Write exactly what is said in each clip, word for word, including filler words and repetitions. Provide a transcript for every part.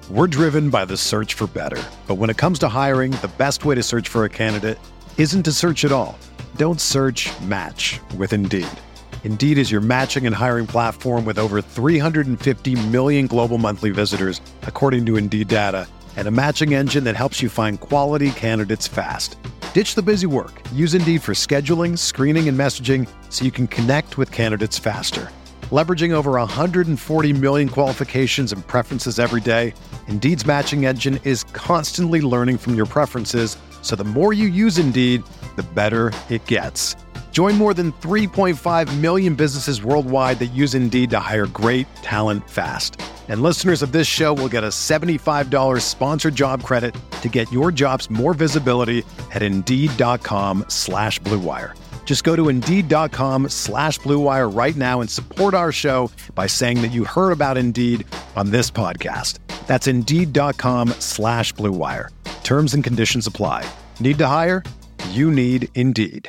We're driven by the search for better. But when it comes to hiring, the best way to search for a candidate isn't to search at all. Don't search, match with Indeed. Indeed is your matching and hiring platform with over three hundred fifty million global monthly visitors, according to Indeed data, and a matching engine that helps you find quality candidates fast. Ditch the busy work. Use Indeed for scheduling, screening, and messaging so you can connect with candidates faster. Leveraging over one hundred forty million qualifications and preferences every day, Indeed's matching engine is constantly learning from your preferences, so the more you use Indeed, the better it gets. Join more than three point five million businesses worldwide that use Indeed to hire great talent fast. And listeners of this show will get a seventy-five dollars sponsored job credit to get your jobs more visibility at Indeed.com slash Blue Wire. Just go to Indeed.com slash Blue Wire right now and support our show by saying that you heard about Indeed on this podcast. That's Indeed.com slash Blue Wire. Terms and conditions apply. Need to hire? You need Indeed.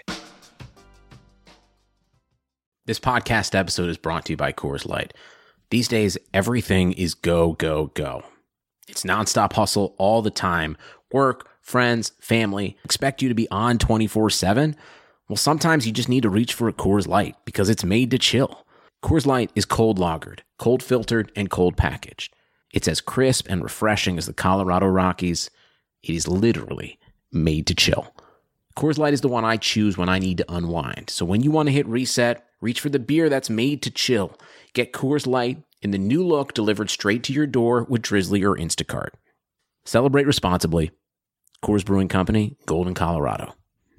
This podcast episode is brought to you by Coors Light. These days, everything is go, go, go. It's nonstop hustle all the time. Work, friends, family expect you to be on twenty-four seven. Well, sometimes you just need to reach for a Coors Light because it's made to chill. Coors Light is cold lagered, cold filtered, and cold packaged. It's as crisp and refreshing as the Colorado Rockies. It is literally made to chill. Coors Light is the one I choose when I need to unwind. So when you want to hit reset, reach for the beer that's made to chill. Get Coors Light in the new look delivered straight to your door with Drizzly or Instacart. Celebrate responsibly. Coors Brewing Company, Golden, Colorado.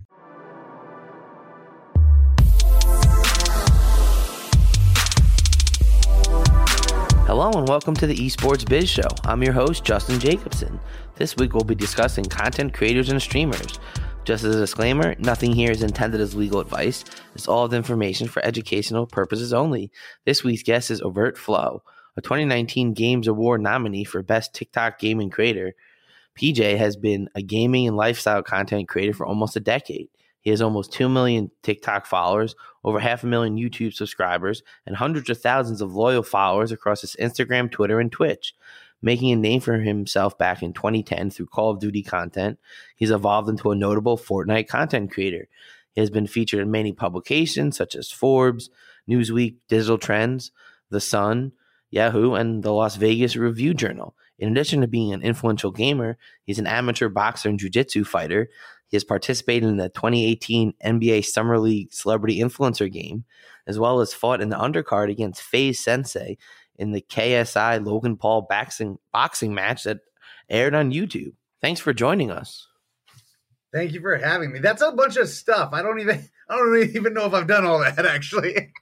Hello and welcome to the Esports Biz Show. I'm your host, Justin Jacobson. This week we'll be discussing content creators and streamers. Just as a disclaimer, nothing here is intended as legal advice. It's all of the information for educational purposes only. This week's guest is Overt Flow, a twenty nineteen Games Award nominee for Best TikTok Gaming Creator. P J has been a gaming and lifestyle content creator for almost a decade. He has almost two million TikTok followers, over half a million YouTube subscribers, and hundreds of thousands of loyal followers across his Instagram, Twitter, and Twitch. Making a name for himself back in twenty ten through Call of Duty content, he's evolved into a notable Fortnite content creator. He has been featured in many publications such as Forbes, Newsweek, Digital Trends, The Sun, Yahoo, and the Las Vegas Review Journal. In addition to being an influential gamer, he's an amateur boxer and jiu-jitsu fighter. He has participated in the twenty eighteen N B A Summer League Celebrity Influencer Game, as well as fought in the undercard against FaZe Sensei in the K S I Logan Paul boxing, boxing match that aired on YouTube. Thanks for joining us. Thank you for having me. That's a bunch of stuff. I don't even I don't even know if I've done all that, actually.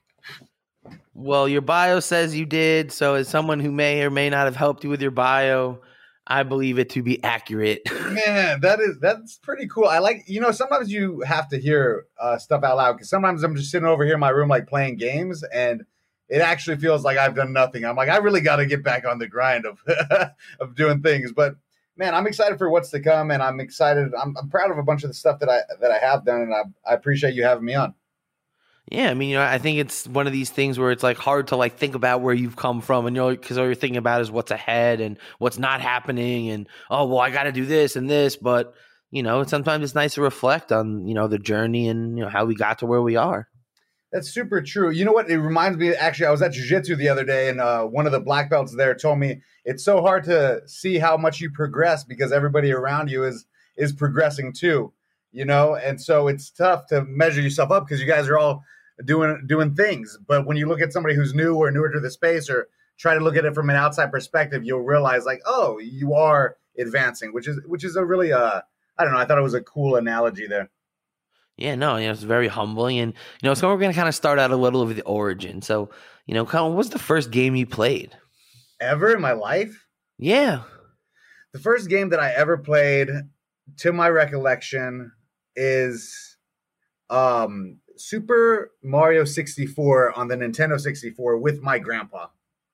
Well, your bio says you did, so as someone who may or may not have helped you with your bio, I believe it to be accurate. Man, that is that's pretty cool. I like, you know, sometimes you have to hear uh, stuff out loud because sometimes I'm just sitting over here in my room like playing games and it actually feels like I've done nothing. I'm like, I really got to get back on the grind of of doing things. But man, I'm excited for what's to come, and I'm excited. I'm, I'm proud of a bunch of the stuff that I that I have done, and I, I appreciate you having me on. Yeah, I mean, you know, I think it's one of these things where it's like hard to like think about where you've come from, and you're because all you're thinking about is what's ahead and what's not happening, and oh well, I got to do this and this. But you know, sometimes it's nice to reflect on you know the journey and you know how we got to where we are. That's super true. You know what? It reminds me, actually, I was at jiu-jitsu the other day, and uh, one of the black belts there told me it's so hard to see how much you progress because everybody around you is is progressing too, you know? And so it's tough to measure yourself up because you guys are all doing doing things. But when you look at somebody who's new or newer to the space or try to look at it from an outside perspective, you'll realize like, oh, you are advancing, which is which is a really, uh, I don't know, I thought it was a cool analogy there. Yeah, no, you know, it's very humbling. And, you know, so we're going to kind of start out a little with the origin. So, you know, Colin, what was the first game you played? Ever in my life? Yeah. The first game that I ever played, to my recollection, is um, Super Mario sixty-four on the Nintendo sixty-four with my grandpa.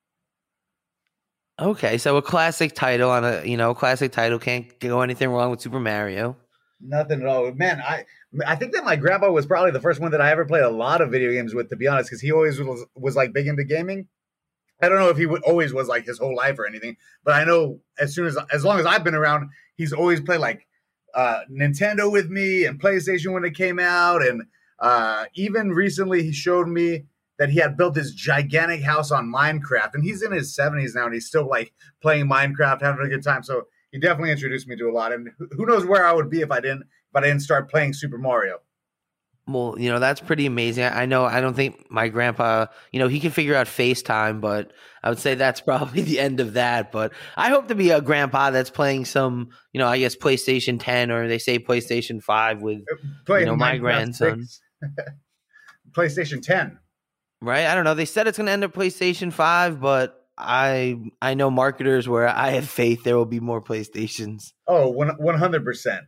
Okay, so a classic title on a, you know, classic title. Can't go anything wrong with Super Mario. Nothing at all. Man, I I think that my grandpa was probably the first one that I ever played a lot of video games with, to be honest, because he always was, was like big into gaming. I don't know if he w- always was like his whole life or anything, but I know as soon as as long as I've been around, he's always played like uh, Nintendo with me and PlayStation when it came out, and uh, even recently he showed me that he had built this gigantic house on Minecraft, and he's in his seventies now, and he's still like playing Minecraft, having a good time. So he definitely introduced me to a lot, and who knows where I would be if I didn't if I didn't start playing Super Mario. Well, you know, that's pretty amazing. I know I don't think my grandpa, you know, he can figure out FaceTime, but I would say that's probably the end of that. But I hope to be a grandpa that's playing some, you know, I guess PlayStation ten, or they say PlayStation five with, Playing you know, my Minecraft grandson. PlayStation ten. Right? I don't know. They said it's going to end up PlayStation five, but I I know marketers where I have faith there will be more PlayStations. Oh, one hundred percent.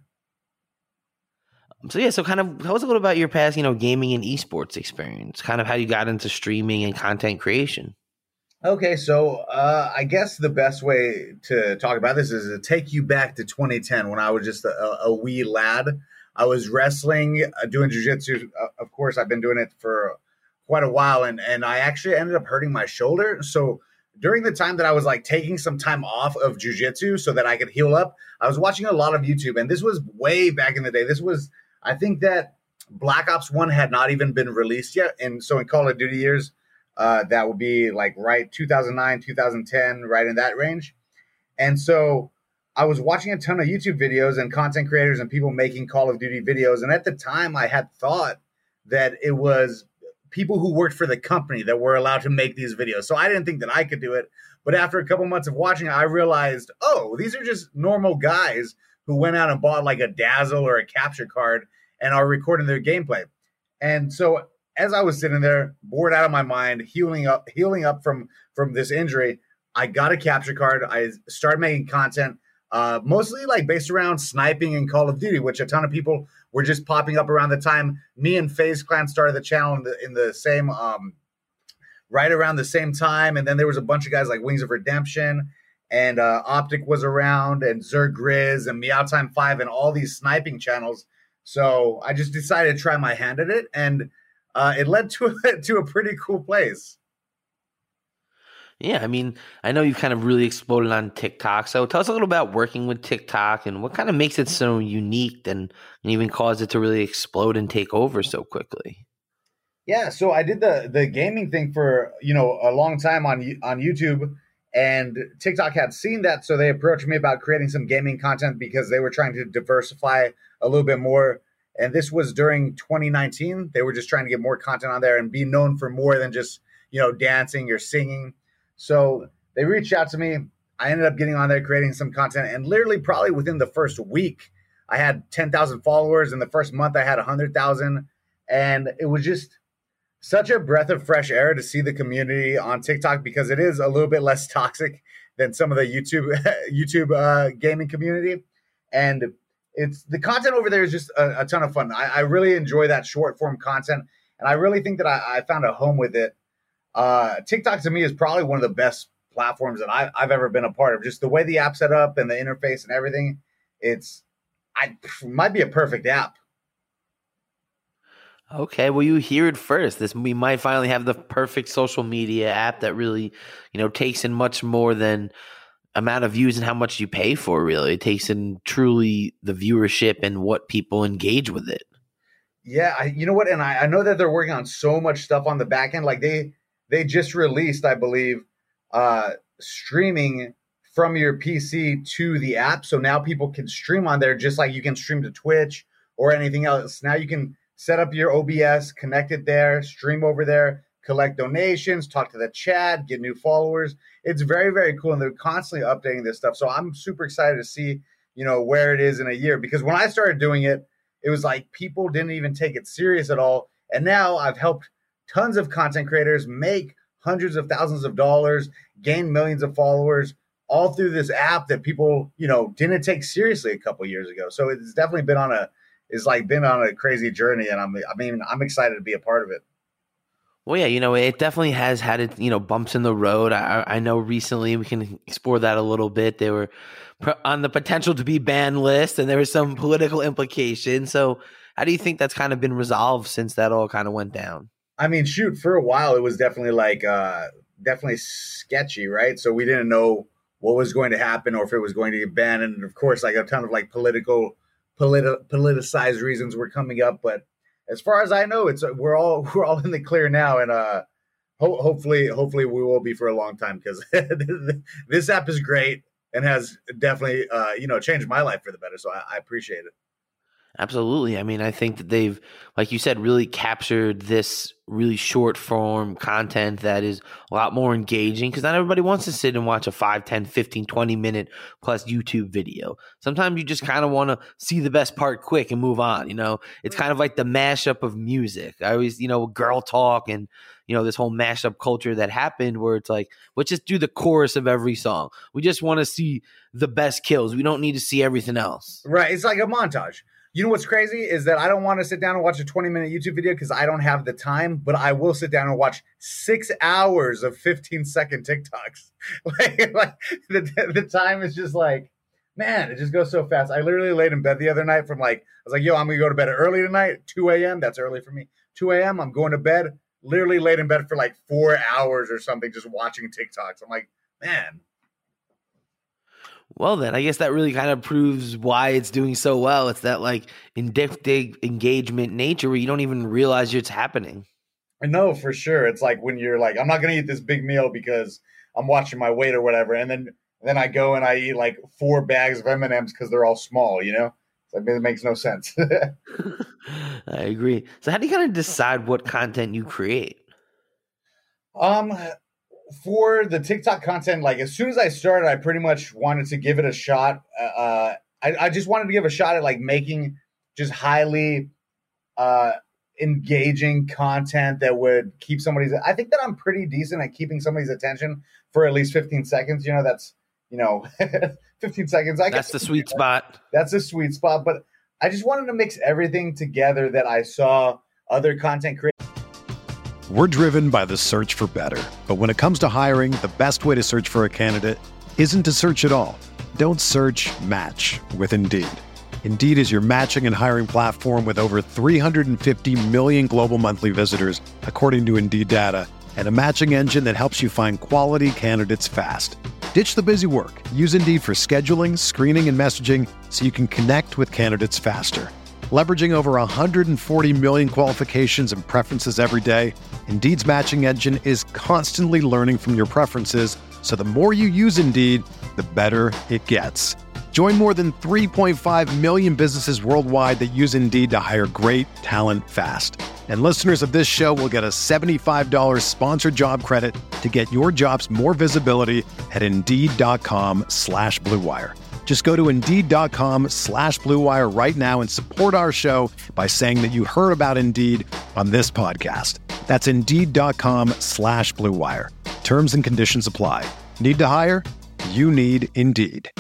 So yeah, so kind of tell us a little about your past, you know, gaming and esports experience, kind of how you got into streaming and content creation. Okay, so uh, I guess the best way to talk about this is to take you back to twenty ten when I was just a, a wee lad. I was wrestling, uh, doing jiu-jitsu. Uh, of course, I've been doing it for quite a while, and, and I actually ended up hurting my shoulder. So during the time that I was like taking some time off of jiu-jitsu so that I could heal up, I was watching a lot of YouTube, and this was way back in the day. This was I think that Black Ops one had not even been released yet. And so in Call of Duty years, uh, that would be like right two thousand nine, two thousand ten, right in that range. And so I was watching a ton of YouTube videos and content creators and people making Call of Duty videos. And at the time I had thought that it was people who worked for the company that were allowed to make these videos. So I didn't think that I could do it. But after a couple months of watching it, I realized, oh, these are just normal guys who went out and bought like a Dazzle or a capture card and are recording their gameplay. And so as I was sitting there, bored out of my mind, healing up, healing up from, from this injury, I got a capture card. I started making content, uh, mostly like based around sniping and Call of Duty, which a ton of people were just popping up around the time. Me and FaZe Clan started the channel in the, in the same, um, right around the same time. And then there was a bunch of guys like Wings of Redemption, and uh, Optic was around, and Zerg Grizz and Meow Time five, and all these sniping channels. So I just decided to try my hand at it, and uh, it led to a, to a pretty cool place. Yeah, I mean, I know you've kind of really exploded on TikTok. So tell us a little about working with TikTok and what kind of makes it so unique and, and even caused it to really explode and take over so quickly. Yeah, so I did the the gaming thing for, you know, a long time on on YouTube. And TikTok had seen that, so they approached me about creating some gaming content because they were trying to diversify a little bit more. And this was during twenty nineteen. They were just trying to get more content on there and be known for more than just, you know, dancing or singing. So they reached out to me. I ended up getting on there, creating some content. And literally probably within the first week, I had ten thousand followers. In the first month, I had one hundred thousand. And it was just such a breath of fresh air to see the community on TikTok, because it is a little bit less toxic than some of the YouTube YouTube uh, gaming community. And it's the content over there is just a, a ton of fun. I, I really enjoy that short form content. And I really think that I, I found a home with it. Uh, TikTok to me is probably one of the best platforms that I, I've ever been a part of. Just the way the app's set up and the interface and everything. It's I it might be a perfect app. Okay, well, you hear it first. This we might finally have the perfect social media app that really, you know, takes in much more than amount of views and how much you pay for. Really, it takes in truly the viewership and what people engage with it. Yeah, I, you know what? And I, I know that they're working on so much stuff on the back end. Like they they just released, I believe, uh, streaming from your P C to the app. So now people can stream on there just like you can stream to Twitch or anything else. Now you can set up your O B S, connect it there, stream over there, collect donations, talk to the chat, get new followers. It's very, very cool. And they're constantly updating this stuff. So I'm super excited to see, you know, where it is in a year. Because when I started doing it, it was like people didn't even take it serious at all. And now I've helped tons of content creators make hundreds of thousands of dollars, gain millions of followers, all through this app that people, you know, didn't take seriously a couple of years ago. So it's definitely been on a It's like been on a crazy journey, and I'm, I mean, I'm excited to be a part of it. Well, yeah, you know, it definitely has had it, you know, bumps in the road. I, I know recently we can explore that a little bit. They were on the potential to be banned list, and there was some political implications. So, how do you think that's kind of been resolved since that all kind of went down? I mean, shoot, for a while it was definitely like uh, definitely sketchy, right? So we didn't know what was going to happen or if it was going to get banned. And of course, like a ton of like political, politi- politicized reasons were coming up. But as far as I know, it's we're all we're all in the clear now, and uh, ho- hopefully, hopefully we will be for a long time, because this app is great and has definitely uh, you know changed my life for the better. So I, I appreciate it. Absolutely. I mean, I think that they've, like you said, really captured this really short form content that is a lot more engaging, because not everybody wants to sit and watch a five, ten, fifteen, twenty minute plus YouTube video. Sometimes you just kind of want to see the best part quick and move on. You know, it's kind of like the mashup of music. I always, you know, girl talk and, you know, this whole mashup culture that happened where it's like, let's just do the chorus of every song. We just want to see the best kills. We don't need to see everything else. Right. It's like a montage. You know what's crazy is that I don't want to sit down and watch a twenty minute YouTube video because I don't have the time, but I will sit down and watch six hours of fifteen second TikToks. like, like the, the time is just like, man, it just goes so fast. I literally laid in bed the other night from like, I was like, yo, I'm going to go to bed early tonight, two a.m. That's early for me. two a.m. I'm going to bed, literally laid in bed for like four hours or something, just watching TikToks. I'm like, man. Well, then I guess that really kind of proves why it's doing so well. It's that like addictive engagement nature where you don't even realize it's happening. I know for sure. It's like when you're like, I'm not going to eat this big meal because I'm watching my weight or whatever. And then, then I go and I eat like four bags of M and M's because they're all small, you know? It's like, it makes no sense. I agree. So how do you kind of decide what content you create? Um, For the TikTok content, like as soon as I started, I pretty much wanted to give it a shot. Uh, I, I just wanted to give a shot at like making just highly uh, engaging content that would keep somebody's. I think that I'm pretty decent at keeping somebody's attention for at least fifteen seconds. You know, that's you know, fifteen seconds. I that's guess, the sweet spot. That's a sweet spot. But I just wanted to mix everything together that I saw other content creators. We're driven by the search for better. But when it comes to hiring, the best way to search for a candidate isn't to search at all. Don't search, match with Indeed. Indeed is your matching and hiring platform with over three hundred fifty million global monthly visitors, according to Indeed data, and a matching engine that helps you find quality candidates fast. Ditch the busy work. Use Indeed for scheduling, screening, and messaging so you can connect with candidates faster. Leveraging over one hundred forty million qualifications and preferences every day, Indeed's matching engine is constantly learning from your preferences, so the more you use Indeed, the better it gets. Join more than three point five million businesses worldwide that use Indeed to hire great talent fast. And listeners of this show will get a seventy-five dollars sponsored job credit to get your jobs more visibility at Indeed.com slash Blue Wire. Just go to Indeed.com slash Blue Wire right now and support our show by saying that you heard about Indeed on this podcast. That's Indeed.com slash Blue Wire. Terms and conditions apply. Need to hire? You need Indeed.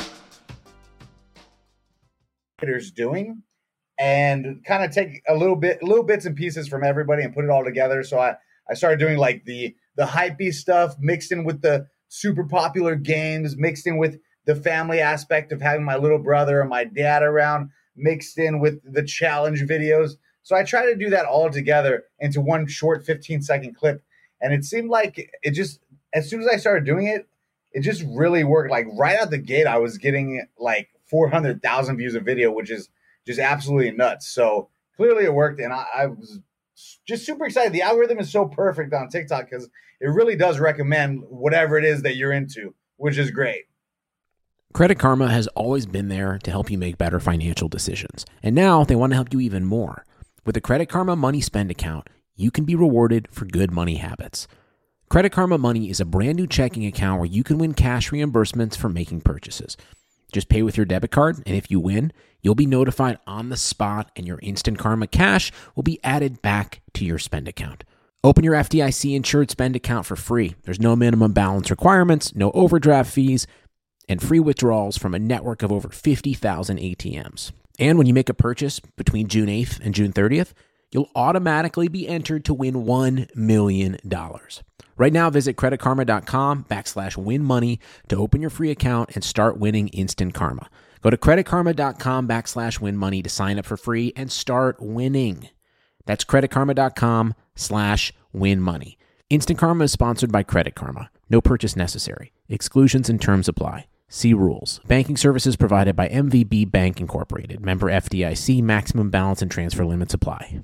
Doing and kind of take a little bit, little bits and pieces from everybody and put it all together. So I, I started doing like the, the hypey stuff mixed in with the super popular games, mixed in with the family aspect of having my little brother and my dad around, mixed in with the challenge videos. So I try to do that all together into one short fifteen second clip. And it seemed like it just, as soon as I started doing it, it just really worked. Like right out the gate, I was getting like four hundred thousand views a video, which is just absolutely nuts. So clearly it worked. And I, I was just super excited. The algorithm is so perfect on TikTok because it really does recommend whatever it is that you're into, which is great. Credit Karma has always been there to help you make better financial decisions. And now they want to help you even more. With the Credit Karma Money Spend account, you can be rewarded for good money habits. Credit Karma Money is a brand new checking account where you can win cash reimbursements for making purchases. Just pay with your debit card, and if you win, you'll be notified on the spot and your Instant Karma cash will be added back to your spend account. Open your F D I C insured spend account for free. There's no minimum balance requirements, no overdraft fees, and free withdrawals from a network of over fifty thousand A T Ms. And when you make a purchase between June eighth and June thirtieth, you'll automatically be entered to win one million dollars. Right now, visit creditkarma.com backslash win money to open your free account and start winning instant karma. Go to creditkarma.com backslash win money to sign up for free and start winning. That's creditkarma.com slash win money. Instant Karma is sponsored by Credit Karma. No purchase necessary. Exclusions and terms apply. See rules. Banking services provided by M V B Bank Incorporated. Member F D I C. Maximum balance and transfer limits apply.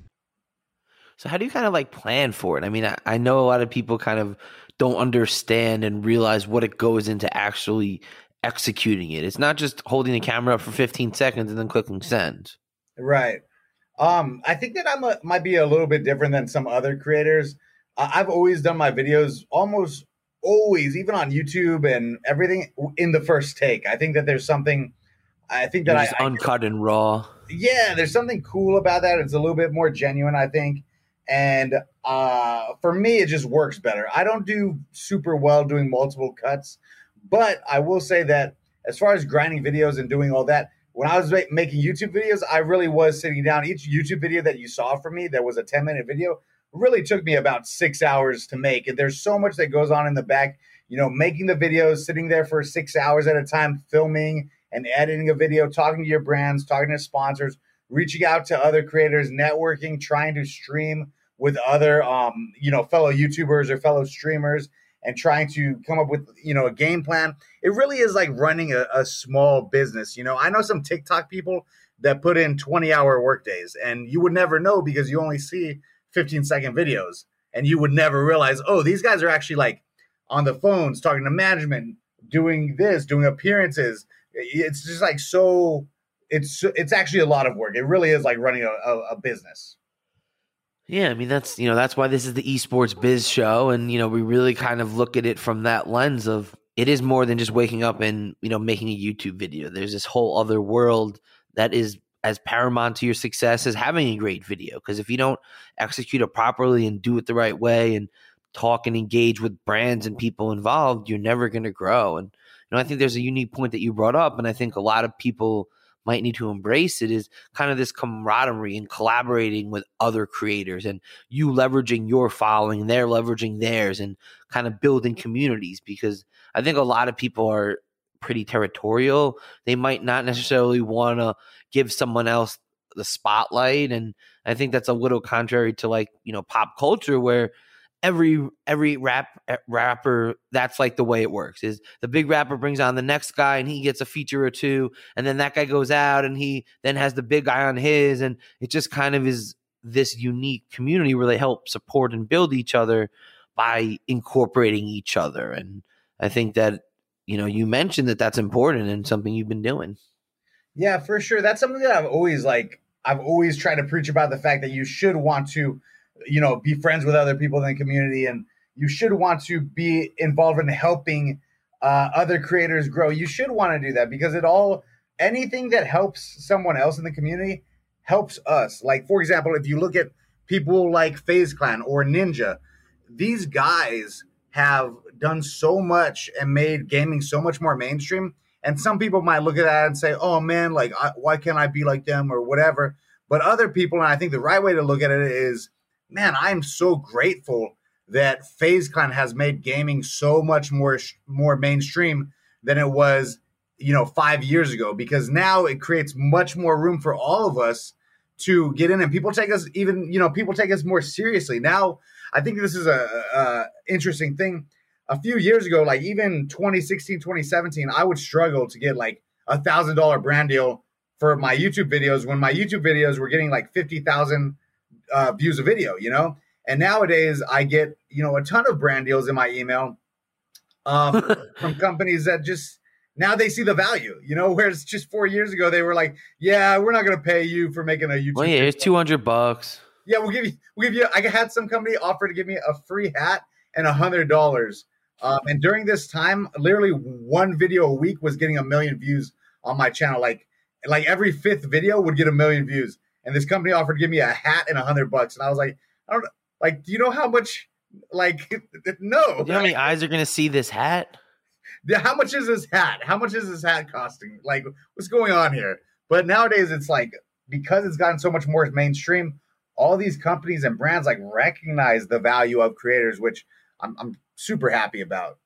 So how do you kind of like plan for it? I mean, I, I know a lot of people kind of don't understand and realize what it goes into actually executing it. It's not just holding the camera up for fifteen seconds and then clicking send. Right. Um, I think that I'm a, might be a little bit different than some other creators. Uh, I've always done my videos almost always, even on YouTube and everything, in the first take. I think that there's something, I think that You're I, just I uncut and raw. Yeah, there's something cool about that. It's a little bit more genuine, I think. And uh, for me, it just works better. I don't do super well doing multiple cuts, but I will say that as far as grinding videos and doing all that, when I was ma- making YouTube videos, I really was sitting down. Each YouTube video that you saw from me that was a ten-minute video really took me about six hours to make. And there's so much that goes on in the back, you know, making the videos, sitting there for six hours at a time, filming and editing a video, talking to your brands, talking to sponsors, reaching out to other creators, networking, trying to stream with other, um, you know, fellow YouTubers or fellow streamers, and trying to come up with, you know, a game plan. It really is like running a, a small business. You know, I know some TikTok people that put in twenty hour workdays, and you would never know because you only see fifteen second videos, and you would never realize, oh, these guys are actually like on the phones, talking to management, doing this, doing appearances. It's just like, so it's, it's actually a lot of work. It really is like running a, a, a business. Yeah, I mean, that's, you know, that's why this is the Esports Biz Show. And, you know, we really kind of look at it from that lens of it is more than just waking up and, you know, making a YouTube video. There's this whole other world that is as paramount to your success as having a great video. Because if you don't execute it properly and do it the right way and talk and engage with brands and people involved, you're never going to grow. And, you know, I think there's a unique point that you brought up. And I think a lot of people might need to embrace it, is kind of this camaraderie and collaborating with other creators, and you leveraging your following, they're leveraging theirs, and kind of building communities. Because I think a lot of people are pretty territorial. They might not necessarily want to give someone else the spotlight. And I think that's a little contrary to, like, you know, pop culture, where every every rap rapper, that's like the way it works, is the big rapper brings on the next guy and he gets a feature or two, and then that guy goes out and he then has the big guy on his, and it just kind of is this unique community where they help support and build each other by incorporating each other. And I think that, you know, you mentioned that that's important and something you've been doing. Yeah, for sure. That's something that I've always like, I've always tried to preach about, the fact that you should want to, you know, be friends with other people in the community, and you should want to be involved in helping uh, other creators grow. You should want to do that, because it all, anything that helps someone else in the community helps us. Like, for example, if you look at people like FaZe Clan or Ninja, these guys have done so much and made gaming so much more mainstream. And some people might look at that and say, oh man, like, I, why can't I be like them or whatever? But other people, and I think the right way to look at it is, man, I'm so grateful that FaZe Clan has made gaming so much more more mainstream than it was, you know, five years ago, because now it creates much more room for all of us to get in, and people take us even, you know, people take us more seriously. Now, I think this is a, a interesting thing. A few years ago, like even twenty sixteen, twenty seventeen, I would struggle to get like a thousand dollar brand deal for my YouTube videos, when my YouTube videos were getting like fifty thousand Uh, views a video, you know. And nowadays I get, you know, a ton of brand deals in my email um, from companies that just, now they see the value, you know, whereas just four years ago they were like, yeah, we're not going to pay you for making a YouTube well, yeah, video. It's two hundred bucks. Yeah, we'll give you, we'll give you, I had some company offer to give me a free hat and a hundred dollars. Um, and during this time, literally one video a week was getting a million views on my channel. Like, like every fifth video would get a million views. And this company offered to give me a hat and a hundred bucks. And I was like, I don't know. Like, do you know how much, like, no. Do you know how many eyes are going to see this hat? Yeah, how much is this hat? How much is this hat costing? Like, what's going on here? But nowadays it's like, because it's gotten so much more mainstream, all these companies and brands like recognize the value of creators, which I'm, I'm super happy about.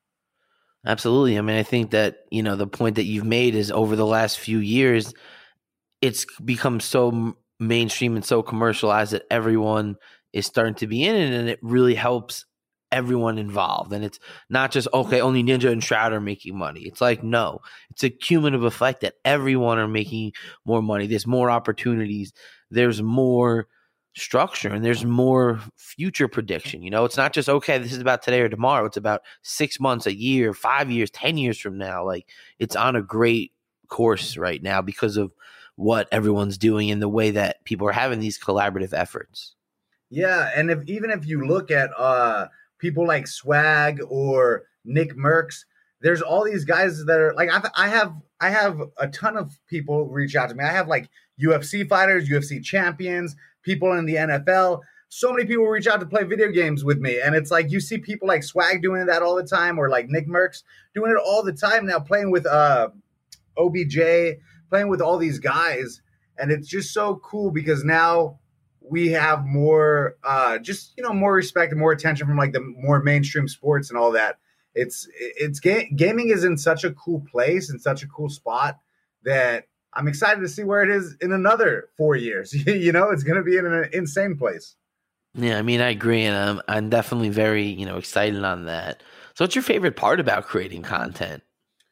Absolutely. I mean, I think that, you know, the point that you've made is, over the last few years, it's become so mainstream and so commercialized that everyone is starting to be in it, and it really helps everyone involved. And it's not just, okay, only Ninja and Shroud are making money. It's like, no, it's a cumulative effect that everyone are making more money. There's more opportunities. There's more structure and there's more future prediction. You know, it's not just, okay, this is about today or tomorrow. It's about six months, a year, five years, ten years from now. Like, it's on a great course right now because of what everyone's doing and the way that people are having these collaborative efforts. Yeah. And if, even if you look at uh, people like Swag or Nick Merckx, there's all these guys that are like, I, I have, I have a ton of people reach out to me. I have like U F C fighters, U F C champions, people in the N F L. So many people reach out to play video games with me. And it's like, you see people like Swag doing that all the time, or like Nick Merckx doing it all the time now, playing with uh, O B J, playing with all these guys. And it's just so cool because now we have more, uh, just, you know, more respect and more attention from like the more mainstream sports and all that. It's, it's ga- gaming is in such a cool place and such a cool spot that I'm excited to see where it is in another four years. You know, it's going to be in an insane place. Yeah, I mean, I agree. And I'm, I'm definitely very, you know, excited on that. So what's your favorite part about creating content?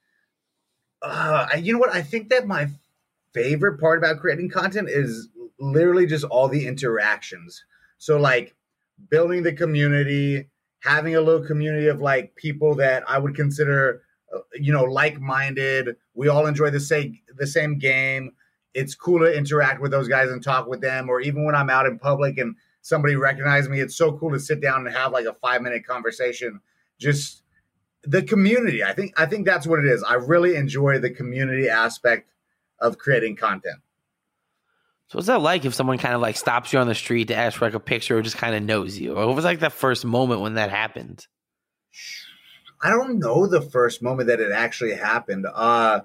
Uh, you know what? I think that my favorite part about creating content is literally just all the interactions. So like building the community, having a little community of like people that I would consider, uh, you know, like-minded. We all enjoy the same, the same game. It's cool to interact with those guys and talk with them. Or even when I'm out in public and somebody recognizes me, it's so cool to sit down and have like a five minute conversation. Just the community. I think, I think that's what it is. I really enjoy the community aspect of creating content. So what's that like if someone kind of like stops you on the street to ask for like a picture or just kind of knows you? What was like that first moment when that happened? I don't know the first moment that it actually happened. Uh,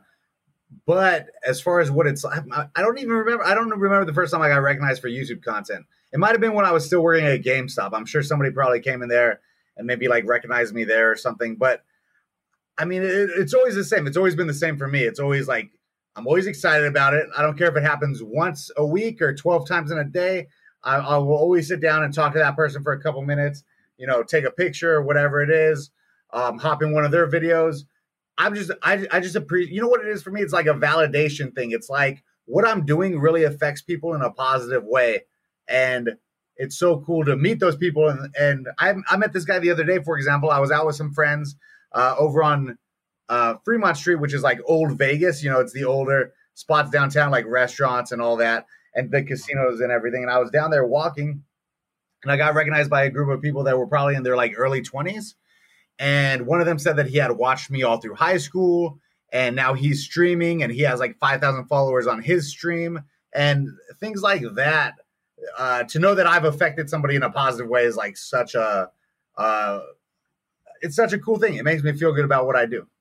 but as far as what it's, I, I don't even remember. I don't remember the first time I got recognized for YouTube content. It might've been when I was still working at GameStop. I'm sure somebody probably came in there and maybe like recognized me there or something. But I mean, it, it's always the same. It's always been the same for me. It's always like, I'm always excited about it. I don't care if it happens once a week or twelve times in a day. I, I will always sit down and talk to that person for a couple minutes, you know, take a picture or whatever it is, um, hop in one of their videos. I'm just, I, I just appreciate, you know what it is for me? It's like a validation thing. It's like what I'm doing really affects people in a positive way. And it's so cool to meet those people. And, and I, I met this guy the other day, for example. I was out with some friends uh, over on Uh, Fremont Street, which is like old Vegas, you know, it's the older spots downtown, like restaurants and all that, and the casinos and everything. And I was down there walking, and I got recognized by a group of people that were probably in their like early twenties. And one of them said that he had watched me all through high school, and now he's streaming, and he has like five thousand followers on his stream, and things like that. Uh, to know that I've affected somebody in a positive way is like such a, uh, it's such a cool thing. It makes me feel good about what I do.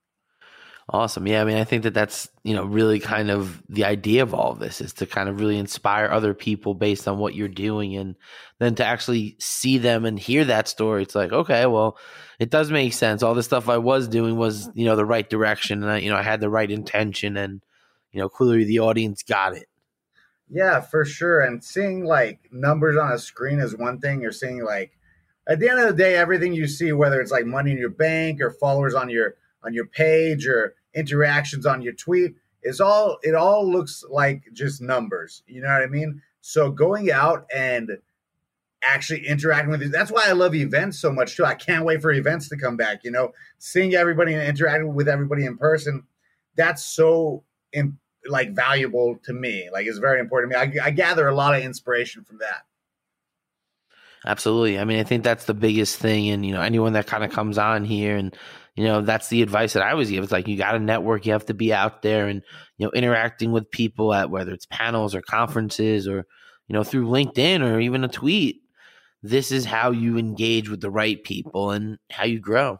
Awesome. Yeah. I mean, I think that that's, you know, really kind of the idea of all of this is to kind of really inspire other people based on what you're doing. And then to actually see them and hear that story. It's like, okay, well, it does make sense. All the stuff I was doing was, you know, the right direction. And I, you know, I had the right intention and, you know, clearly the audience got it. Yeah, for sure. And seeing like numbers on a screen is one thing. You're seeing like, at the end of the day, everything you see, whether it's like money in your bank or followers on your, on your page or interactions on your tweet, is all, it all looks like just numbers. You know what I mean? So going out and actually interacting with these, that's why I love events so much too. I can't wait for events to come back, you know, seeing everybody and interacting with everybody in person. That's so imp- like valuable to me. Like it's very important to me. I, I gather a lot of inspiration from that. Absolutely. I mean, I think that's the biggest thing. And, you know, anyone that kind of comes on here and, you know, that's the advice that I always give. It's like, you got to network. You have to be out there and, you know, interacting with people at whether it's panels or conferences or, you know, through LinkedIn or even a tweet. This is how you engage with the right people and how you grow.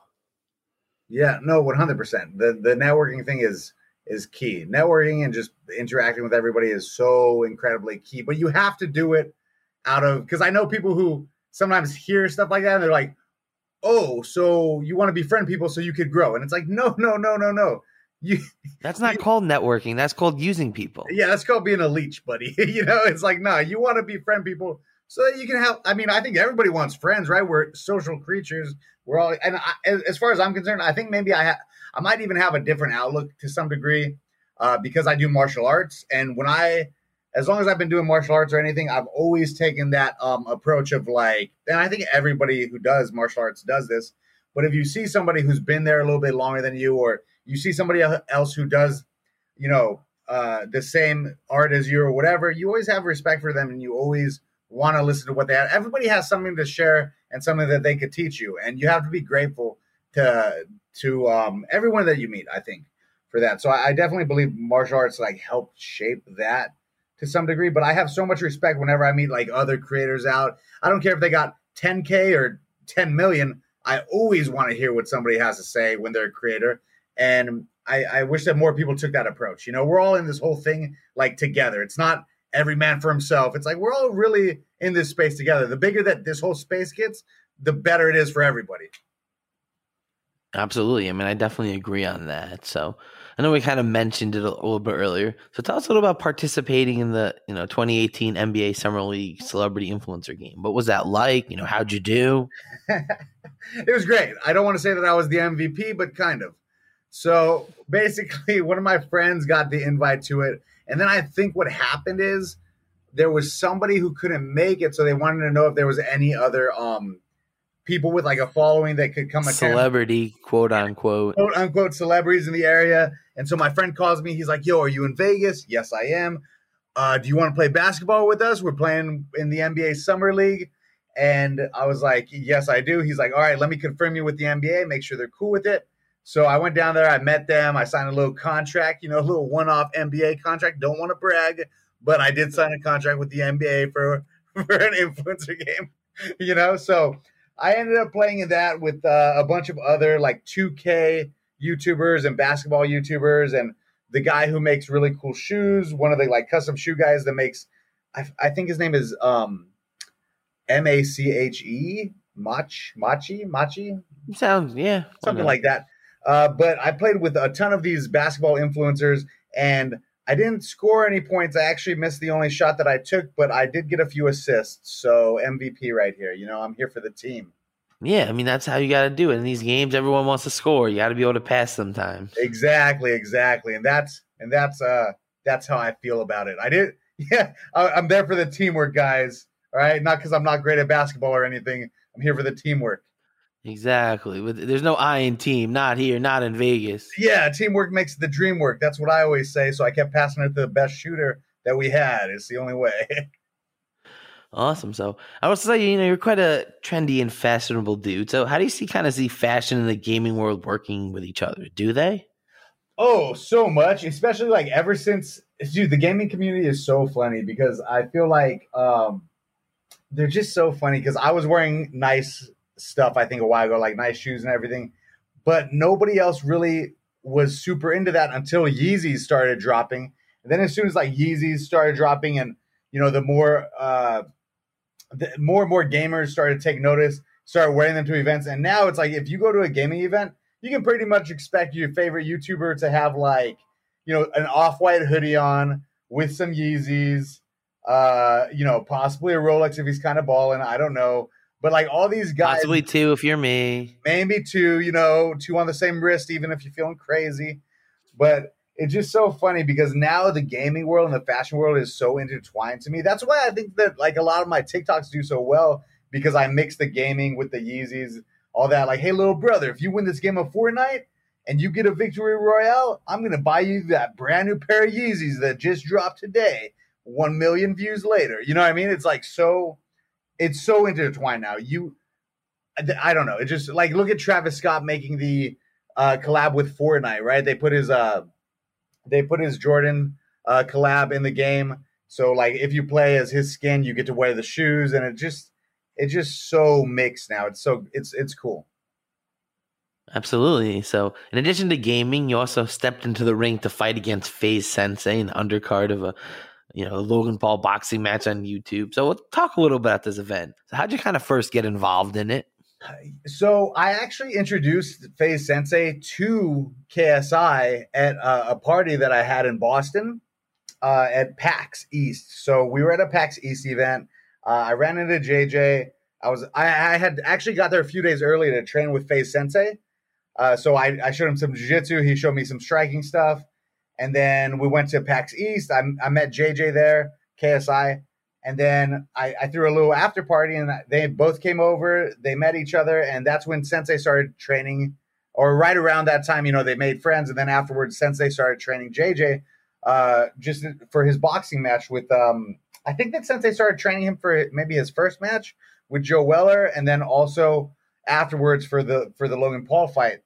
Yeah, no, one hundred percent. The the networking thing is is key. Networking and just interacting with everybody is so incredibly key. But you have to do it out of, because I know people who sometimes hear stuff like that and they're like, oh, so you want to befriend people so you could grow. And it's like, no, no, no, no, no. You, that's not you, called networking. That's called using people. Yeah, that's called being a leech, buddy. You know, it's like, no, nah, you want to befriend people so that you can have. I mean, I think everybody wants friends, right? We're social creatures. We're all, and I, as, as far as I'm concerned, I think maybe I ha- I might even have a different outlook to some degree uh, because I do martial arts, and when I, as long as I've been doing martial arts or anything, I've always taken that um, approach of like, and I think everybody who does martial arts does this. But if you see somebody who's been there a little bit longer than you, or you see somebody else who does, you know, uh, the same art as you or whatever, you always have respect for them, and you always want to listen to what they have. Everybody has something to share and something that they could teach you, and you have to be grateful to to um, everyone that you meet, I think, for that. So I, I definitely believe martial arts like helped shape that to some degree. But I have so much respect whenever I meet like other creators out. I don't care if they got ten K or ten million. I always want to hear what somebody has to say when they're a creator. And I, I wish that more people took that approach. You know, we're all in this whole thing like together. It's not every man for himself. It's like we're all really in this space together. The bigger that this whole space gets, the better it is for everybody. Absolutely. I mean, I definitely agree on that. So I know we kind of mentioned it a little bit earlier. So tell us a little about participating in the, you know, twenty eighteen N B A Summer League Celebrity Influencer Game. What was that like? You know, how'd you do? It was great. I don't want to say that I was the M V P, but kind of. So basically, one of my friends got the invite to it. And then I think what happened is there was somebody who couldn't make it. So they wanted to know if there was any other um, people with like a following that could come attend. Celebrity, quote unquote. Quote unquote celebrities in the area. And so my friend calls me. He's like, yo, are you in Vegas? Yes, I am. Uh, do you want to play basketball with us? We're playing in the N B A Summer League. And I was like, yes, I do. He's like, all right, let me confirm you with the N B A, make sure they're cool with it. So I went down there, I met them, I signed a little contract, you know, a little one-off N B A contract. Don't want to brag, but I did sign a contract with the N B A for, for an influencer game, you know? So I ended up playing in that with uh, a bunch of other like two K YouTubers and basketball YouTubers, and the guy who makes really cool shoes, one of the like custom shoe guys that makes, I, I think his name is um, M A C H E, Mach, Machi, Machi? Sounds, yeah. Something like that. Uh, but I played with a ton of these basketball influencers, and I didn't score any points. I actually missed the only shot that I took, but I did get a few assists. So M V P right here. You know, I'm here for the team. Yeah, I mean, that's how you got to do it. In these games, everyone wants to score. You got to be able to pass sometimes. Exactly, exactly. And that's and that's uh that's how I feel about it. I did, yeah, I, I'm there for the teamwork, guys. All right, not because I'm not great at basketball or anything. I'm here for the teamwork. Exactly. There's no I in team. Not here. Not in Vegas. Yeah, teamwork makes the dream work. That's what I always say. So I kept passing it to the best shooter that we had. It's the only way. Awesome. So I was say, you know, you're quite a trendy and fashionable dude. So how do you see kind of see fashion and the gaming world working with each other? Do they? Oh, so much. Especially like ever since, dude, the gaming community is so funny because I feel like um, they're just so funny because I was wearing nice stuff I think a while ago, like nice shoes and everything, but nobody else really was super into that until Yeezys started dropping. And then as soon as like Yeezys started dropping, and you know, the more uh the more and more gamers started to take notice, started wearing them to events, and now it's like if you go to a gaming event, you can pretty much expect your favorite YouTuber to have like, you know, an off-white hoodie on with some Yeezys, uh you know, possibly a Rolex if he's kind of balling, I don't know. But like all these guys, possibly two if you're me, maybe two, you know, two on the same wrist, even if you're feeling crazy. But it's just so funny because now the gaming world and the fashion world is so intertwined to me. That's why I think that like a lot of my TikToks do so well, because I mix the gaming with the Yeezys, all that. Like, hey, little brother, if you win this game of Fortnite and you get a victory royale, I'm going to buy you that brand new pair of Yeezys that just dropped today, one million views later. You know what I mean? It's like so... It's so intertwined now. You, I don't know. It just like look at Travis Scott making the uh, collab with Fortnite, right? They put his uh, they put his Jordan uh, collab in the game. So like if you play as his skin, you get to wear the shoes, and it just it's just so mixed now. It's so it's it's cool. Absolutely. So in addition to gaming, you also stepped into the ring to fight against FaZe Sensei in the undercard of a you know, Logan Paul boxing match on YouTube. So we'll talk a little about this event. So how'd you kind of first get involved in it? So I actually introduced FaZe Sensei to K S I at a, a party that I had in Boston uh, at PAX East. So we were at a PAX East event. Uh, I ran into J J. I was I, I had actually got there a few days early to train with FaZe Sensei. Uh, so I, I showed him some jiu-jitsu. He showed me some striking stuff. And then we went to PAX East. I, I met J J there, K S I. And then I, I threw a little after party, and they both came over. They met each other, and that's when Sensei started training. Or right around that time, you know, they made friends. And then afterwards, Sensei started training J J uh, just for his boxing match with um, – I think that Sensei started training him for maybe his first match with Joe Weller, and then also afterwards for the for the Logan Paul fight.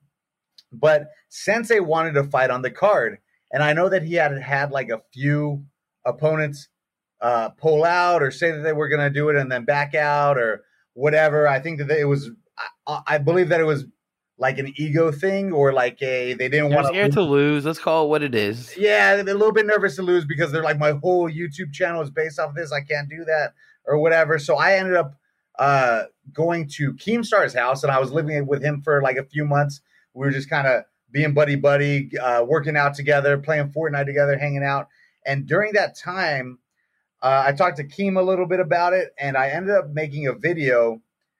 But Sensei wanted to fight on the card, and I know that he had had like a few opponents uh, pull out or say that they were going to do it and then back out or whatever. I think that it was I, I believe that it was like an ego thing or like a they didn't want to to lose. Let's call it what it is. Yeah, they're a little bit nervous to lose because they're like, my whole YouTube channel is based off of this. I can't do that or whatever. So I ended up uh, going to Keemstar's house, and I was living with him for like a few months. We were just kind of being buddy buddy, uh, working out together, playing Fortnite together, hanging out. And during that time, uh, I talked to Keem a little bit about it, and I ended up making a video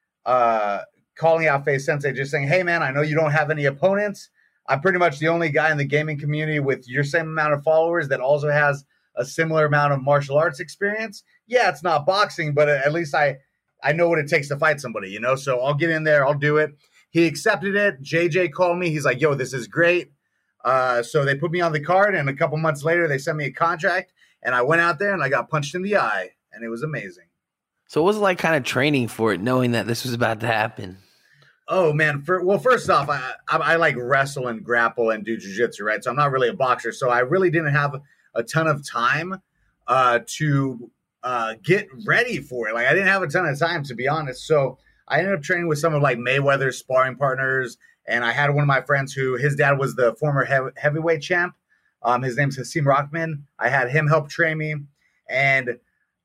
uh, calling out FaZe Sensei, just saying, hey, man, I know you don't have any opponents. I'm pretty much the only guy in the gaming community with your same amount of followers that also has a similar amount of martial arts experience. Yeah, it's not boxing, but at least I, I know what it takes to fight somebody, you know? So I'll get in there. I'll do it. He accepted it. J J called me. He's like, yo, this is great. Uh, so they put me on the card, and a couple months later, they sent me a contract, and I went out there, and I got punched in the eye, and it was amazing. So what was it like kind of training for it, knowing that this was about to happen? Oh, man. For, well, first off, I, I, I like wrestle and grapple and do jiu-jitsu, right? So I'm not really a boxer. So I really didn't have a ton of time uh, to uh, get ready for it. Like, I didn't have a ton of time, to be honest. So I ended up training with some of, like, Mayweather's sparring partners. And I had one of my friends who, his dad was the former heavy, heavyweight champ. Um, his name's Hasim Rahman. I had him help train me. And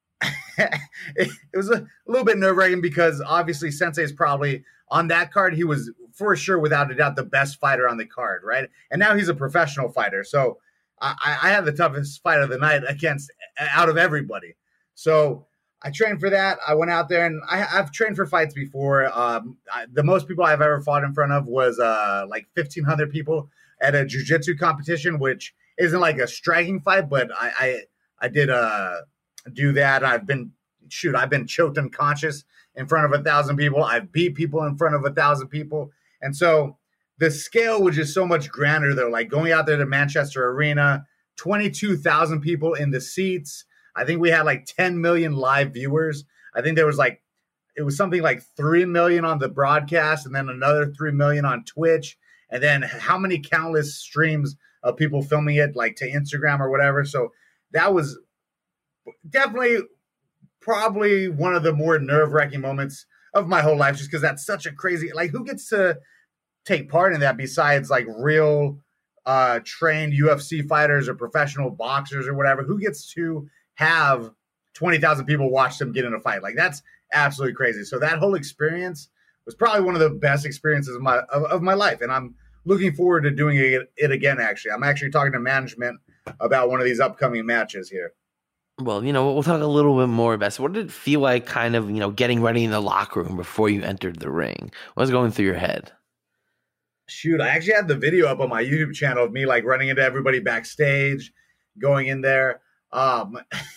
it, it was a little bit nerve-wracking because obviously Sensei is probably – on that card, he was for sure, without a doubt, the best fighter on the card, right? And now he's a professional fighter. So I, I had the toughest fight of the night against out of everybody. So I trained for that. I went out there, and I, I've trained for fights before. Um, I, the most people I've ever fought in front of was uh, like fifteen hundred people at a jiu-jitsu competition, which isn't like a striking fight, but I I, I did uh, do that. I've been shoot, I've been choked unconscious in front of a thousand people. I've beat people in front of a thousand people. And so the scale was just so much grander, though. Like going out there to Manchester Arena, twenty-two thousand people in the seats. I think we had like ten million live viewers. I think there was like, it was something like three million on the broadcast and then another three million on Twitch. And then how many countless streams of people filming it like to Instagram or whatever. So that was definitely probably one of the more nerve-wracking moments of my whole life, just because that's such a crazy, like, who gets to take part in that besides like real uh, trained U F C fighters or professional boxers or whatever? Who gets to have twenty thousand people watch them get in a fight? Like, that's absolutely crazy. So that whole experience was probably one of the best experiences of my, of, of my life. And I'm looking forward to doing it, it again, actually. I'm actually talking to management about one of these upcoming matches here. Well, you know, we'll talk a little bit more about it. So what did it feel like kind of, you know, getting ready in the locker room before you entered the ring? What was going through your head? Shoot, I actually had the video up on my YouTube channel of me like running into everybody backstage, going in there. Um,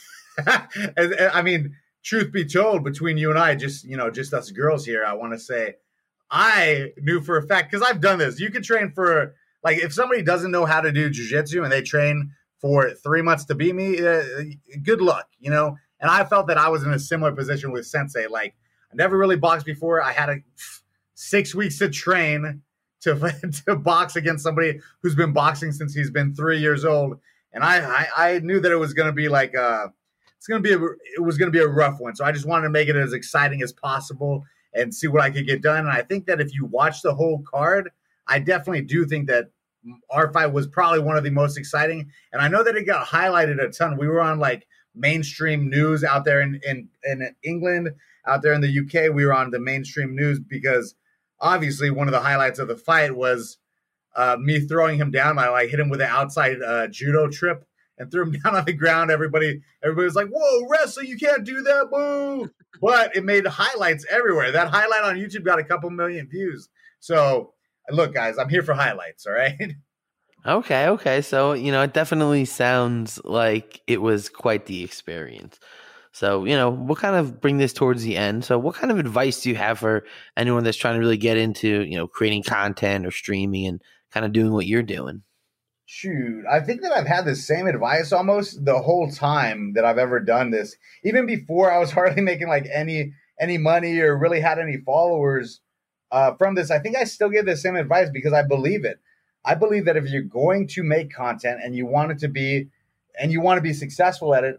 I mean, truth be told, between you and I, just, you know, just us girls here, I want to say I knew for a fact, because I've done this. You can train for, like, if somebody doesn't know how to do jiu-jitsu and they train for three months to beat me, uh, good luck, you know? And I felt that I was in a similar position with Sensei. Like, I never really boxed before. I had a, six weeks to train to, to box against somebody who's been boxing since he's been three years old. And I, I, I knew that it was going to be like, uh, it's going to be, a, it was going to be a rough one. So I just wanted to make it as exciting as possible and see what I could get done. And I think that if you watch the whole card, I definitely do think that our fight was probably one of the most exciting. And I know that it got highlighted a ton. We were on like mainstream news out there in, in, in England, out there in the U K. We were on the mainstream news because obviously one of the highlights of the fight was uh, me throwing him down. I like hit him with an outside uh, judo trip and threw him down on the ground. Everybody, everybody was like, "Whoa, wrestling! You can't do that, boo!" But it made highlights everywhere. That highlight on YouTube got a couple million views. So, look, guys, I'm here for highlights. All right. Okay, okay. So, you know, it definitely sounds like it was quite the experience. So, you know, we'll kind of bring this towards the end. So what kind of advice do you have for anyone that's trying to really get into, you know, creating content or streaming and kind of doing what you're doing? Shoot, I think that I've had the same advice almost the whole time that I've ever done this. Even before I was hardly making like any any money or really had any followers uh, from this, I think I still give the same advice because I believe it. I believe that if you're going to make content and you want it to be, and you want to be successful at it,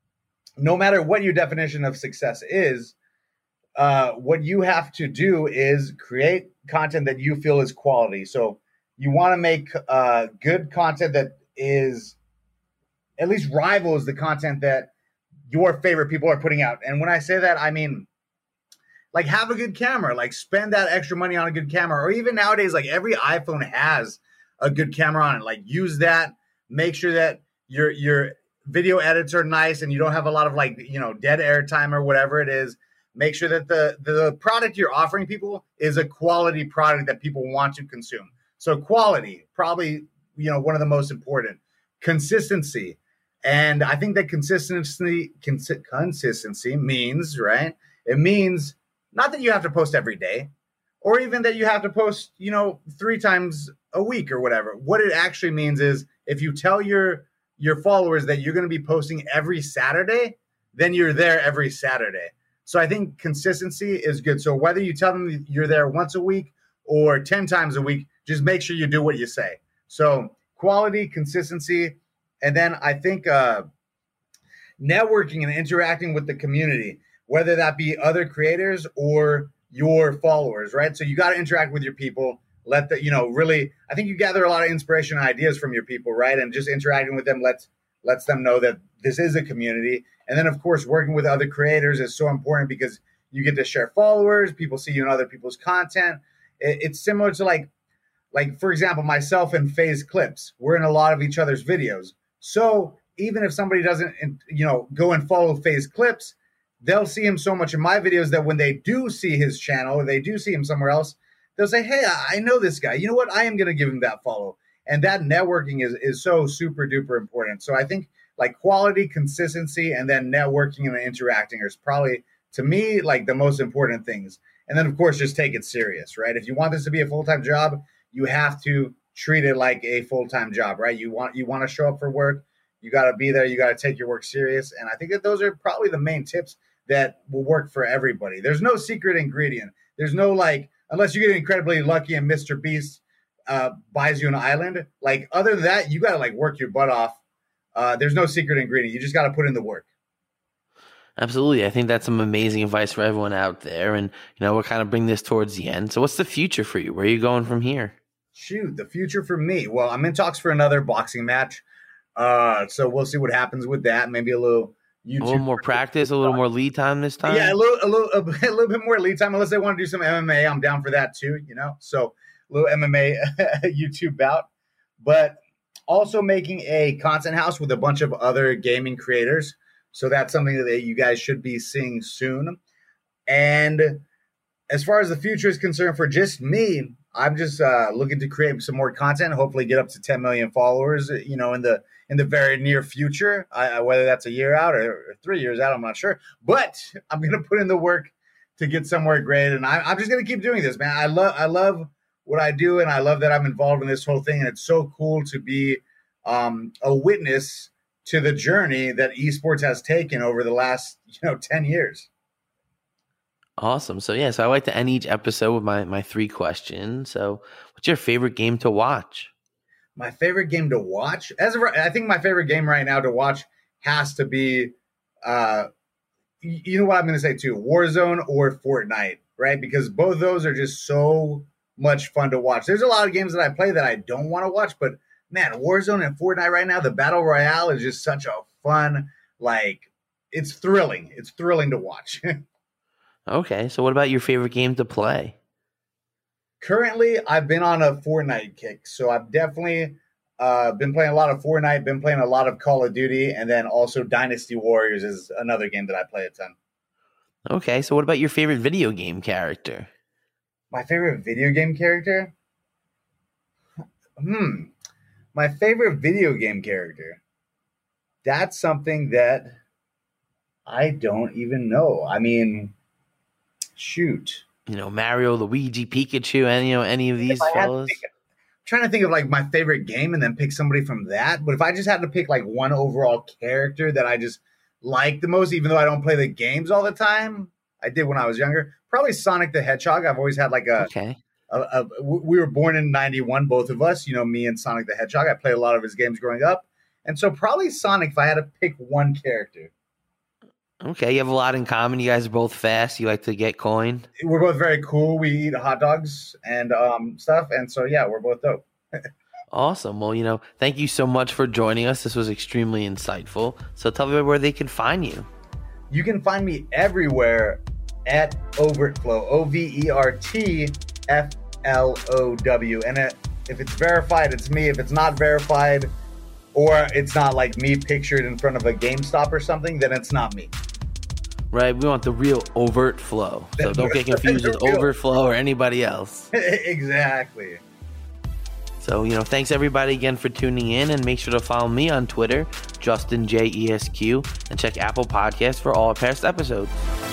no matter what your definition of success is, uh, what you have to do is create content that you feel is quality. So you want to make uh, good content that is at least rivals the content that your favorite people are putting out. And when I say that, I mean, like, have a good camera, like spend that extra money on a good camera, or even nowadays, like every iPhone has a good camera on it. Like, use that, make sure that your, your video edits are nice and you don't have a lot of like, you know, dead air time or whatever it is. Make sure that the, the product you're offering people is a quality product that people want to consume. So quality, probably, you know, one of the most important. Consistency. And I think that consistency, cons- consistency means, right? It means not that you have to post every day or even that you have to post, you know, three times a week or whatever. What it actually means is if you tell your your followers that you're going to be posting every Saturday, then you're there every Saturday. So I think consistency is good. So whether you tell them you're there once a week or ten times a week, just make sure you do what you say. So quality, consistency, and then I think uh, networking and interacting with the community, whether that be other creators or your followers, right? So you got to interact with your people. Let the, you know, really, I think you gather a lot of inspiration and ideas from your people, right? And just interacting with them lets lets them know that this is a community. And then, of course, working with other creators is so important because you get to share followers. People see you in other people's content. It, it's similar to like, like for example, myself and FaZe Clips. We're in a lot of each other's videos. So even if somebody doesn't, you know, go and follow FaZe Clips, they'll see him so much in my videos that when they do see his channel or they do see him somewhere else, they'll say, hey, I know this guy. You know what? I am going to give him that follow. And that networking is, is so super duper important. So I think like quality, consistency, and then networking and interacting is probably, to me, like the most important things. And then, of course, just take it serious, right? If you want this to be a full-time job, you have to treat it like a full-time job, right? You want you want to show up for work. You got to be there. You got to take your work serious. And I think that those are probably the main tips that will work for everybody. There's no secret ingredient. There's no like, unless you get incredibly lucky and Mister Beast uh, buys you an island. Like other than that, you got to like work your butt off. Uh, there's no secret ingredient. You just got to put in the work. Absolutely. I think that's some amazing advice for everyone out there. And, you know, we'll kind of bring this towards the end. So what's the future for you? Where are you going from here? Shoot, the future for me. Well, I'm in talks for another boxing match. Uh, so we'll see what happens with that. Maybe a little YouTube. A little more practice, a little more lead time this time. Yeah, a little, a little, a little bit more lead time. Unless they want to do some M M A, I'm down for that too. You know, so a little M M A YouTube bout, but also making a content house with a bunch of other gaming creators. So that's something that you guys should be seeing soon. And as far as the future is concerned, for just me, I'm just uh, looking to create some more content. Hopefully, get up to ten million followers. You know, in the in the very near future. I, whether that's a year out or, or three years out, I'm not sure. But I'm gonna put in the work to get somewhere great, and I, I'm just gonna keep doing this, man. I love I love what I do, and I love that I'm involved in this whole thing. And it's so cool to be um, a witness to the journey that esports has taken over the last, you know, ten years. Awesome. So yeah, so I like to end each episode with my, my three questions. So what's your favorite game to watch? My favorite game to watch? As of, I think my favorite game right now to watch has to be, uh, you know what I'm going to say too, Warzone or Fortnite, right? Because both of those are just so much fun to watch. There's a lot of games that I play that I don't want to watch, but man, Warzone and Fortnite right now, the Battle Royale is just such a fun, like, it's thrilling. It's thrilling to watch. Okay, so what about your favorite game to play? Currently, I've been on a Fortnite kick, so I've definitely Uh, been playing a lot of Fortnite, been playing a lot of Call of Duty, and then also Dynasty Warriors is another game that I play a ton. Okay, so what about your favorite video game character? My favorite video game character? Hmm. My favorite video game character. That's something that I don't even know. I mean, shoot. You know, Mario, Luigi, Pikachu, and you know, any of these fellas? I'm trying to think of like my favorite game and then pick somebody from that. But if I just had to pick like one overall character that I just like the most, even though I don't play the games all the time, I did when I was younger, probably Sonic the Hedgehog. I've always had like a, okay. a, a we were born in ninety-one, both of us, you know, me and Sonic the Hedgehog. I played a lot of his games growing up. And so probably Sonic if I had to pick one character. Okay, you have a lot in common. You guys are both fast. You like to get coin. We're both very cool. We eat hot dogs and um, stuff. And so, yeah, we're both dope. Awesome. Well, you know, thank you so much for joining us. This was extremely insightful. So tell me where they can find you. You can find me everywhere at Overtflow, O V E R T F L O W. And it, if it's verified, it's me. If it's not verified or it's not like me pictured in front of a GameStop or something, then it's not me. Right, we want the real overt flow. So don't get confused with Overtflow or anybody else. Exactly. So, you know, thanks everybody again for tuning in, and make sure to follow me on Twitter, Justin J E S Q, and check Apple Podcasts for all our past episodes.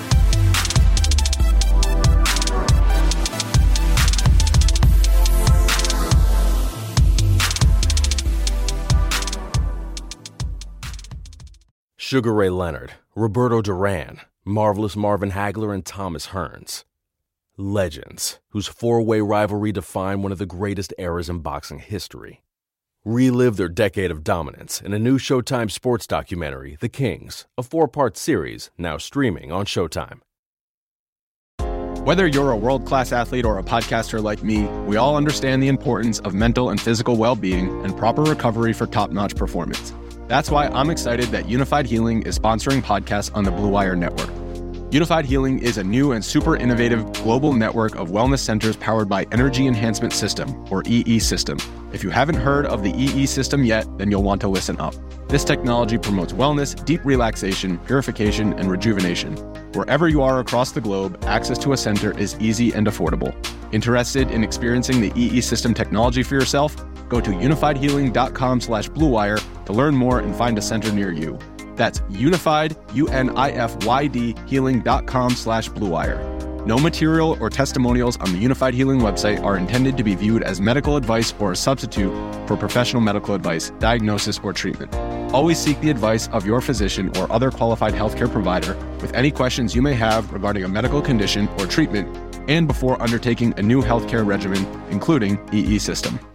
Sugar Ray Leonard, Roberto Duran, Marvelous Marvin Hagler, and Thomas Hearns. Legends, whose four-way rivalry defined one of the greatest eras in boxing history. Relive their decade of dominance in a new Showtime sports documentary, The Kings, a four-part series now streaming on Showtime. Whether you're a world-class athlete or a podcaster like me, we all understand the importance of mental and physical well-being and proper recovery for top-notch performance. That's why I'm excited that Unified Healing is sponsoring podcasts on the Blue Wire Network. Unified Healing is a new and super innovative global network of wellness centers powered by Energy Enhancement System, or E E System. If you haven't heard of the E E System yet, then you'll want to listen up. This technology promotes wellness, deep relaxation, purification, and rejuvenation. Wherever you are across the globe, access to a center is easy and affordable. Interested in experiencing the E E System technology for yourself? Go to unifiedhealing.com slash bluewire to learn more and find a center near you. That's unified, U N I F Y D, healing.com slash bluewire. No material or testimonials on the Unified Healing website are intended to be viewed as medical advice or a substitute for professional medical advice, diagnosis, or treatment. Always seek the advice of your physician or other qualified healthcare provider with any questions you may have regarding a medical condition or treatment and before undertaking a new healthcare regimen, including E E System.